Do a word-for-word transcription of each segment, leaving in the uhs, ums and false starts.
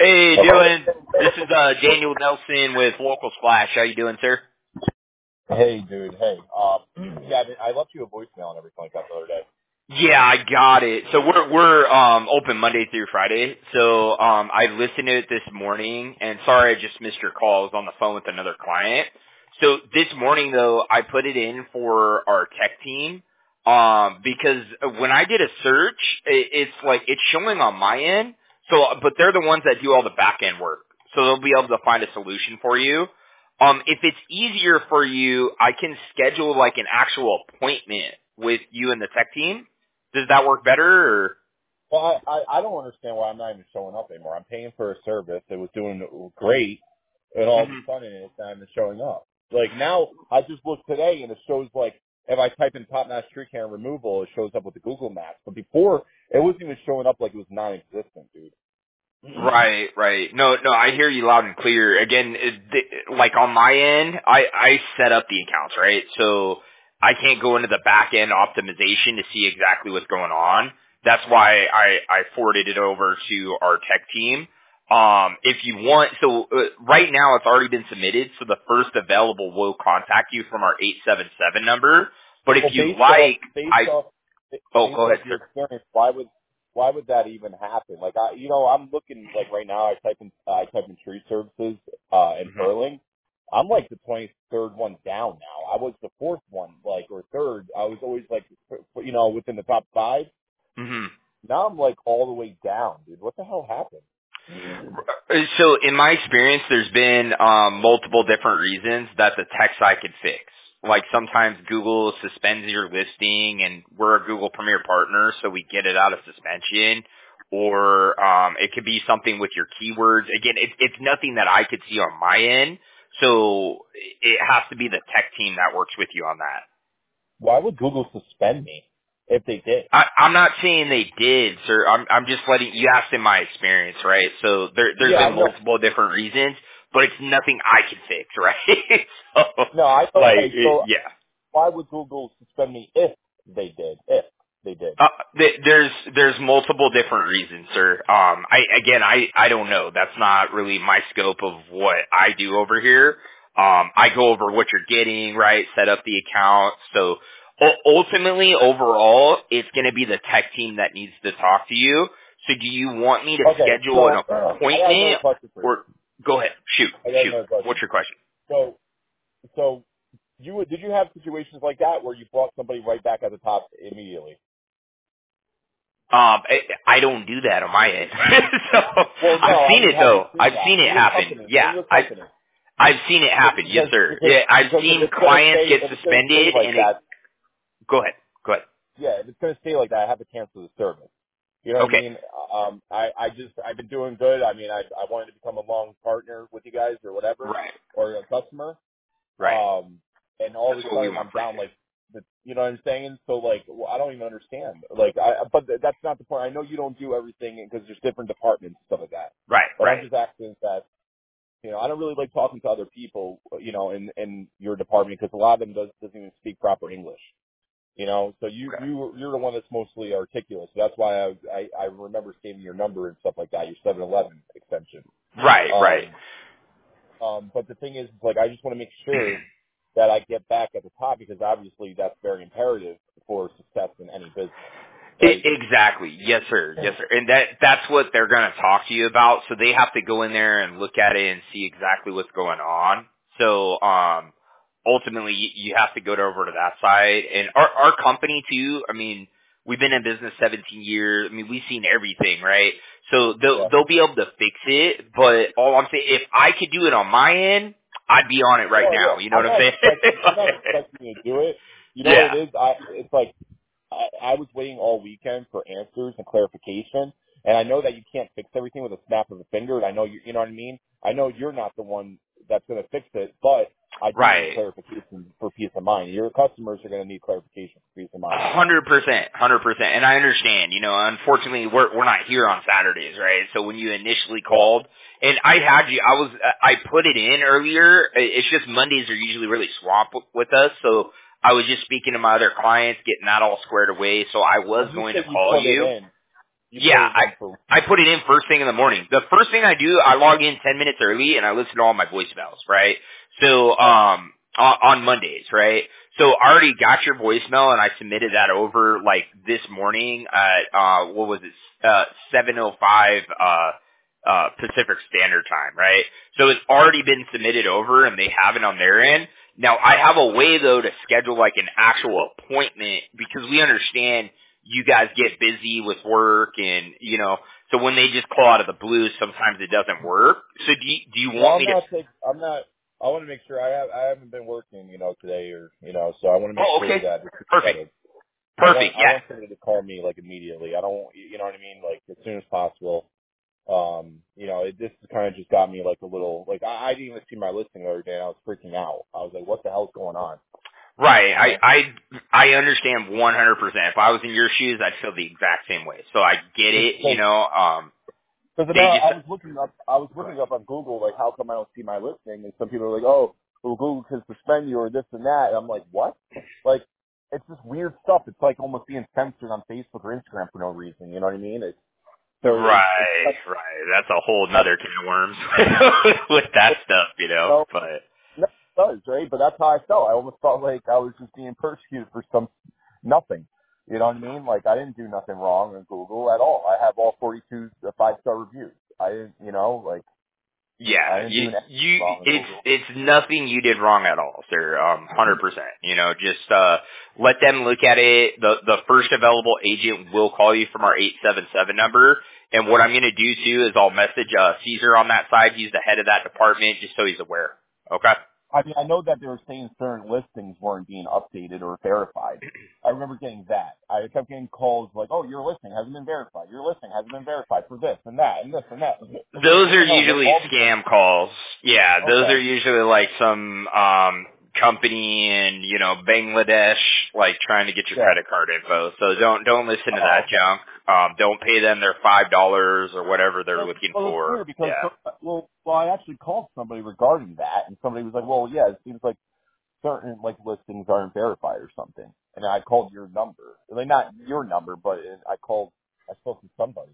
Hey, doing? This is uh Daniel Nelson with Local Splash. How you doing, sir? Hey, dude. Hey. Um, yeah, I left you a voicemail and everything like that the other day. Yeah, I got it. So we're we're um open Monday through Friday. So um I listened to it this morning, and sorry I just missed your call. I was on the phone with another client. So this morning though, I put it in for our tech team um because when I did a search, it, it's like it's showing on my end. So, but they're the ones that do all the back end work. So they'll be able to find a solution for you. Um, if it's easier for you, I can schedule like an actual appointment with you and the tech team. Does that work better? Or? Well, I, I, I don't understand why I'm not even showing up anymore. I'm paying for a service that was doing great, and all of a hmm sudden it's not even showing up. Like now, I just looked today and it shows like, if I type in top notch tree can removal, it shows up with the Google Maps. But before, it wasn't even showing up like it was non-existent, dude. Right, right. No, no, I hear you loud and clear. Again, it, the, like on my end, I, I set up the accounts, right? So I can't go into the back end optimization to see exactly what's going on. That's why I, I forwarded it over to our tech team. Um, if you want, so uh, right now it's already been submitted, so the first available will contact you from our eight seven seven number. But if Well, you'd based off like, based I, off oh, based go off ahead, your sir. experience, why would why would that even happen? Like I, you know, I'm looking like right now. I type in uh, I type in tree services uh, in hmm Perling. I'm like the twenty-third one down now. I was the fourth one, like or third. I was always like, you know, within the top five. hmm Now I'm like all the way down, dude. What the hell happened? So in my experience, there's been um, multiple different reasons that the tech side could fix. Like sometimes Google suspends your listing, and we're a Google Premier partner, so we get it out of suspension. Or um, it could be something with your keywords. Again, it, it's nothing that I could see on my end, so it has to be the tech team that works with you on that. Why would Google suspend me if they did? I, I'm not saying they did, sir. I'm, I'm just letting you asked in my experience, right? So there, there's Yeah, I been know. multiple different reasons, but it's nothing I can fix, right? so, No, I like, okay. it, So yeah. why would Google suspend me if they did? If they did. Uh, th- there's there's multiple different reasons, sir. Um, I again, I I don't know. That's not really my scope of what I do over here. Um, I go over what you're getting, right? Set up the account. So u- ultimately, overall, it's going to be the tech team that needs to talk to you. So do you want me to Okay, schedule an so I got another appointment, question for you. or go ahead, shoot, I got shoot. another What's question. your question? So, so you did you have situations like that where you brought somebody right back at the top immediately? Um, I, I don't do that on my end. so Well, no, I've I seen mean, it have you though. seen I've that seen it in your happen. company? Yeah, In your I company? I've seen it happen. Yes, Because sir. because Yeah, I've because if seen it's gonna clients stay get if it's gonna stay suspended, like and it. that, Go ahead. Go ahead. yeah, if it's gonna stay like that, I have to cancel the service. You know what I Okay. mean? Um, I, I just, I've been doing good. I mean, I, I wanted to become a long partner with you guys or whatever, Right. or a customer. Right. Um, and all That's of a what we sudden want I'm for down you. like, the, you know what I'm saying? So like, well, I don't even understand. Like, I, but that's not the point. I know you don't do everything because there's different departments and stuff like that. Right. But I'm Right. just asking that, you know, I don't really like talking to other people, you know, in, in your department because a lot of them does, doesn't even speak proper English. You know, so you Okay. you you're the one that's mostly articulate. So that's why I I, I remember saving your number and stuff like that. Your seven eleven extension. Right. Right. Um, um, but the thing is, like, I just want to make sure that I get back at the top because obviously that's very imperative for success in any business, I right? exactly. Yes, sir. Yes, sir. And that that's what they're going to talk to you about. So they have to go in there and look at it and see exactly what's going on. So um, ultimately, you, you have to go over to that side. And our our company too. I mean, we've been in business seventeen years. I mean, we've seen everything, right? So they'll Yeah. they'll be able to fix it. But all I'm saying, if I could do it on my end, I'd be on it right Oh now. yeah. You know what I'm I'm not saying? expecting I'm not expecting you to do it. You know what yeah. it is? I it's like I, I was waiting all weekend for answers and clarification, and I know that you can't fix everything with a snap of a finger. And I know you, you know what I mean. I know you're not the one that's going to fix it, but I do need Right. clarification for peace of mind. Your customers are going to need clarification for peace of mind. Hundred percent, hundred percent, and I understand. You know, unfortunately, we're we're not here on Saturdays, right? So when you initially Yeah. called, and I had you, I was I put it in earlier. It's just Mondays are usually really swamped with us, so I was just speaking to my other clients, getting that all squared away. So I was When you going to said you call put it you. in, You Yeah, put it in I for, I put it in first thing in the morning. The first thing I do, I log in ten minutes early and I listen to all my voicemails, right? So um on, on Mondays, right? So I already got your voicemail and I submitted that over like this morning at uh what was it uh seven oh five uh uh Pacific Standard Time, right? So it's already been submitted over and they have it on their end. Now I have a way though to schedule like an actual appointment because we understand you guys get busy with work and, you know, so when they just call out of the blue, sometimes it doesn't work. So do you, do you well, want I'm me to? not, take, I'm not, I want to make sure I have, I haven't been working, you know, today or, you know, so I want to make Oh, sure okay. that this is Perfect. settled. I want, Perfect. I Yeah. want somebody to call me like immediately. I don't, you know what I mean? Like as soon as possible. Um, you know, it, this kind of just got me like a little, like I, I didn't even see my listing the other day and I was freaking out. I was like, what the hell's going on? Right. You I, know? I, I understand one hundred percent. If I was in your shoes, I'd feel the exact same way. So I get it, you know, um, Because they now just, I was looking up, I was looking up on Google, like how come I don't see my listing? And some people are like, oh, well, Google can suspend you or this and that. And I'm like, what? Like, it's just weird stuff. It's like almost being censored on Facebook or Instagram for no reason. You know what I mean? It's so it's it's right, like, right. That's a whole nother can of worms with that stuff, you you know, know, but. no, it does, right? But that's how I felt. I almost felt like I was just being persecuted for some nothing. You know what I mean? Like I didn't do nothing wrong on Google at all. I have all forty-two five star reviews. I didn't, you know, like I Yeah, didn't you, do anything you, wrong on it's, Google. it's nothing you did wrong at all, sir. Um, one hundred percent. You know, just, uh, let them look at it. The, the first available agent will call you from our eight seven seven number. And what I'm going to do too is I'll message, uh, Caesar on that side. He's the head of that department just so he's aware. Okay? I mean, I know that they were saying certain listings weren't being updated or verified. I remember getting that. I kept getting calls like, "Oh, your listing hasn't been verified. Your listing hasn't been verified for this and that and this and that." I was like, Those "What are the hell? What, usually all the scam calls. Yeah, those okay, are usually like some um company in, you know, Bangladesh like trying to get your yeah, credit card info. So don't don't listen to oh, that okay." junk. Um don't pay them their five dollars or whatever they're Well, looking well, it's for. weird because Yeah. well, well, I actually called somebody regarding that, and somebody was like, "Well, yeah, it seems like certain like listings aren't verified or something." And I called your number, like not your number, but I called. I spoke to somebody.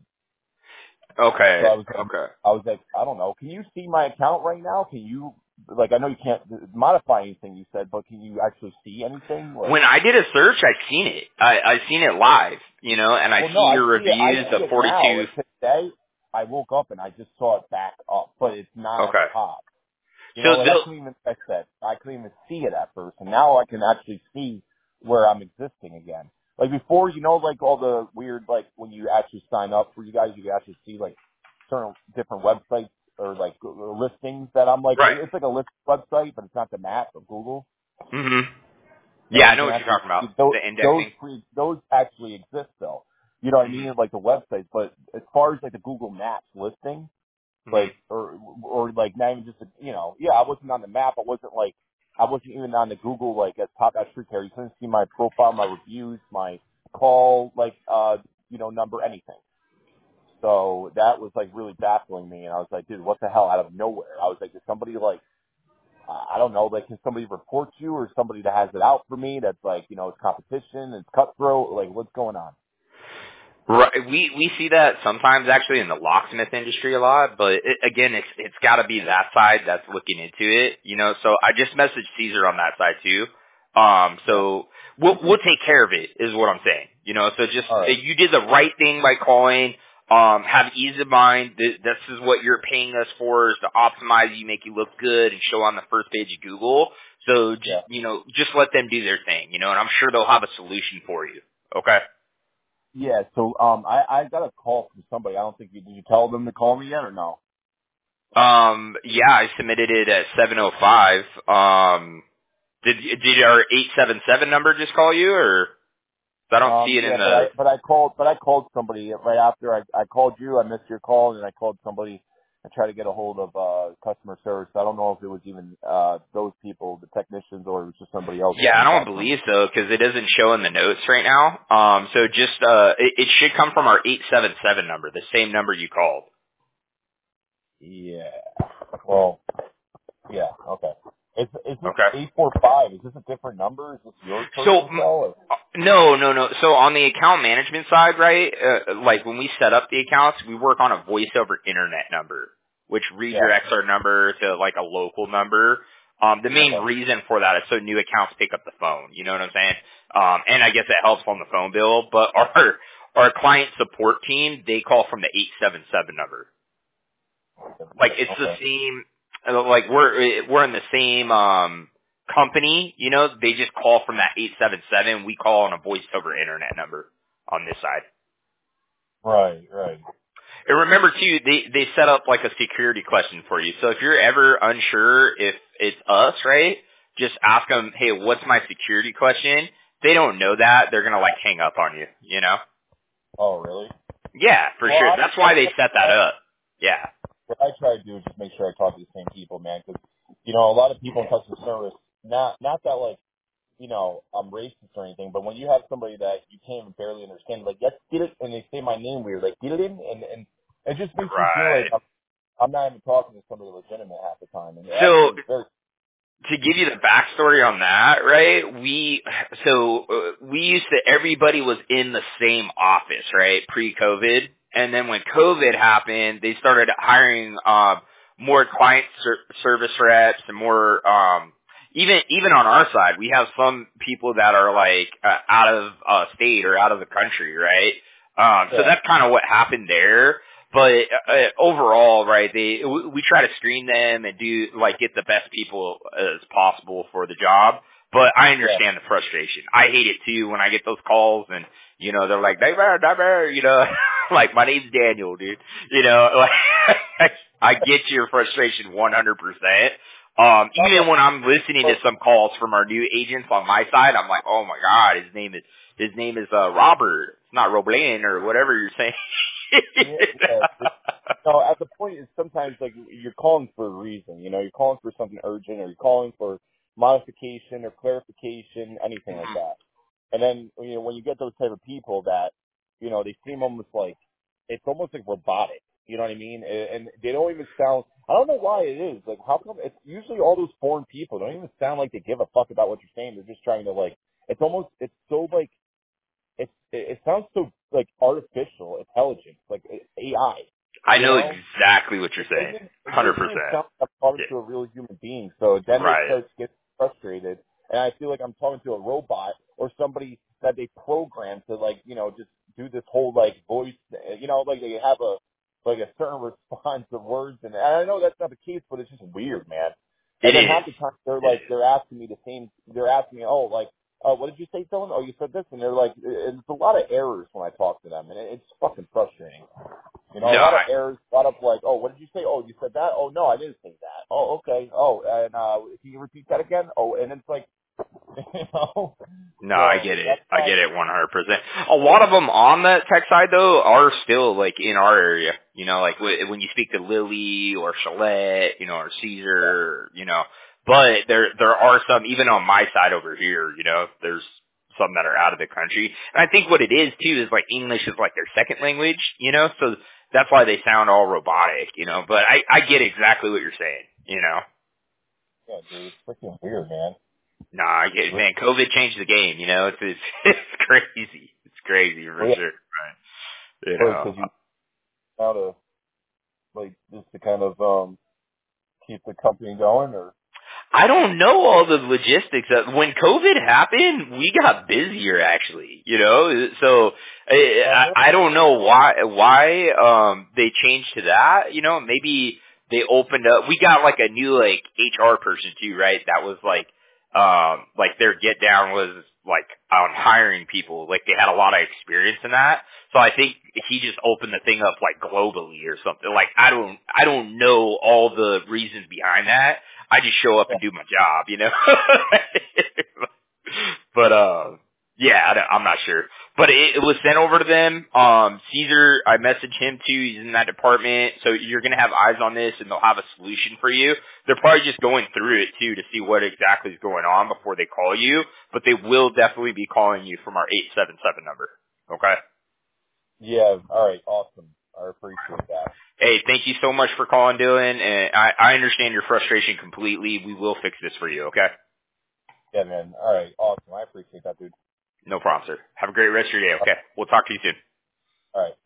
So Okay. I was, Okay. I was like, I don't know. Can you see my account right now? Can you, like, I know you can't modify anything you said, but can you actually see anything? Like, When I did a search, I seen it. I I seen it live, you know, and I well, no, see I your see it. I reviews see of it now. forty-two. Like today, I woke up and I just saw it back up, but it's not at the Okay. top. You know, So like I they'll couldn't even fix that. I couldn't even see it at first, and now I can actually see where I'm existing again. Like before, you know, like all the weird, like when you actually sign up for you guys, you can actually see like certain different websites or like listings that I'm like, right. it's like a list website, but it's not the map of Google. Mhm. And Yeah, I you know can what you're actually talking about. see those, The those, indexing. free, those actually exist though. You know what I Mhm. mean? Like the websites, but as far as like the Google Maps listing, Mhm. like or or like not even just a, you know yeah I wasn't on the map. I wasn't like I wasn't even on the Google like as top at street care. You couldn't see my profile, my reviews, my call like uh you know number, anything. So that was like really baffling me, and I was like, dude, what the hell, out of nowhere. I was like, is somebody like uh, I don't know, like can somebody report you or somebody that has it out for me that's like, you know, it's competition, it's cutthroat, like what's going on? Right. We we see that sometimes actually in the locksmith industry a lot, but it, again, it's it's got to be that side that's looking into it, you know. So I just messaged Caesar on that side too. Um, Yeah. so we'll we'll take care of it, is what I'm saying, you know. So just All right. you did the right thing by calling. Um, have ease of mind. Th- This is what you're paying us for, is to optimize you, make you look good, and show on the first page of Google. So just Yeah. you know, just let them do their thing, you know. And I'm sure they'll have a solution for you. Okay. Yeah, so um, I, I got a call from somebody. I don't think you did. You tell them to call me yet or no? Um, yeah, I submitted it at seven oh five. Um, did did our eight seven seven number just call you, or I don't see Um, it in yeah, but I the? but I called but I called somebody right after I I called you. I missed your call, and I called somebody and tried to get a hold of uh customer service. I don't know if it was even uh those people, the technicians, or it was just somebody else Yeah, I calling don't back for me. believe so because it doesn't show in the notes right now. Um, so just uh, it, it should come from our eight seven seven number, the same number you called. Yeah. Well, yeah. Okay. Is is this Okay. eight four five? Is this a different number? Is this your So, personal cell? Or? no, no, no. So on the account management side, right, uh, like when we set up the accounts, we work on a voice over internet number, which redirects Yeah. our number to like a local number. Um, the main Okay. reason for that is so new accounts pick up the phone. You know what I'm saying? Um, and I guess it helps on the phone bill. But our our client support team, they call from the eight seven seven number. Like it's the Okay. same. uh, Like we're we're in the same um company. You know, they just call from that eight seven seven. We call on a voice over internet number on this side. Right. Right. And remember too, they they set up like a security question for you. So if you're ever unsure if it's us, right? Just ask them, hey, what's my security question? If they don't know that, they're gonna like hang up on you. You know? Oh, really? Yeah, for Well, sure. I, That's I, why they set that up. Yeah. what I try to do is just make sure I talk to the same people, man. Because you know, a lot of people in customer service, not not that like you know I'm racist or anything, but when you have somebody that you can't even barely understand, like yes, get it, and they say my name weird, like get it in, and and it just makes me feel like Right. I'm, I'm not even talking to somebody legitimate half the time, and it So actually is very. to give you the backstory on that, right? We so uh, we used to everybody was in the same office, right? Pre-COVID, and then when COVID happened, they started hiring um, more client ser- service reps and more. Um, even even on our side, we have some people that are like uh, out of uh, state or out of the country, right? Um, so Yeah. that's kind of what happened there. But uh, overall, right, they we we try to screen them and do like get the best people as possible for the job. But I Yeah. understand the frustration. I hate it too when I get those calls and you know they're like David, David, you know, like my name's Daniel, dude. You know, like I get your frustration one hundred percent. Um, No, even no. when I'm listening to some calls from our new agents on my side, I'm like, oh my god, his name is his name is uh, Robert. It's not Roblain or whatever you're saying. Yeah, yeah. No, at the point is sometimes like you're calling for a reason. You know, you're calling for something urgent, or you're calling for modification or clarification, anything like that. And then you know when you get those type of people that you know they seem almost like it's almost like robotic. You know what I mean? And and they don't even sound. I don't know why it is. Like how come it's usually all those foreign people don't even sound like they give a fuck about what you're saying. They're just trying to like. It's almost. It's so like. It's. It, it sounds so like artificial intelligence, like A I. I You know know? exactly what you're It saying. doesn't, it Hundred doesn't even percent. sound like I'm talking to Yeah. a real human being. So then they Right. start to get frustrated, and I feel like I'm talking to a robot or somebody that they programmed to like, you know, just do this whole like voice, you know, like they have a like a certain response of words, and I know that's not the case, but it's just weird, man. It And then is. half the time they're It like, is. they're asking me the same, they're asking me, oh, like, oh, what did you say, Dylan? Oh, you said this, and they're like, it's a lot of errors when I talk to them, and it's fucking frustrating. You know, No, a lot of I, errors, a lot of like, oh, what did you say? Oh, you said that? Oh, no, I didn't say that. Oh, okay. Oh, and uh, can you repeat that again? Oh, and it's like, you know, no, I so get it. that's I why, get it one hundred percent. A lot of them on the tech side though are still like in our area. You know, like wh- when you speak to Lily or Shalette, you know, or yeah, Caesar, you know. But there there are some even on my side over here. You know, there's some that are out of the country. And I think what it is too is like English is like their second language. You know, so that's why they sound all robotic. You know, but I I get exactly what you're saying. You know. yeah, dude, it's freaking weird, man. No, I get it, Really, man. COVID changed the game. You know, it's it's, it's crazy. It's crazy for well, sure. Right. You yeah, know, because you how to like just to kind of um keep the company going, or I don't know all the logistics. Of, when COVID happened, we got busier actually. You know, so I I heard, I I don't know why why um they changed to that. You know, maybe they opened up. We got like a new like H R person too, right? That was like um like their get down was like on hiring people. Like they had a lot of experience in that. So I think he just opened the thing up like globally or something. Like I don't I don't know all the reasons behind that. I just show up yeah, and do my job, you know. But uh, yeah, I don't, I'm not sure. But it, it was sent over to them. Um, Caesar, I messaged him too. He's in that department, so you're gonna have eyes on this, and they'll have a solution for you. They're probably just going through it too to see what exactly is going on before they call you. But they will definitely be calling you from our eight seven seven number. Okay. yeah. All right, awesome. I appreciate that. Hey, thank you so much for calling, Dylan, and I, I understand your frustration completely. We will fix this for you, okay? Yeah, man. All right. Awesome. I appreciate that, dude. No problem, sir. Have a great rest of your day, okay? We'll talk to you soon. All right.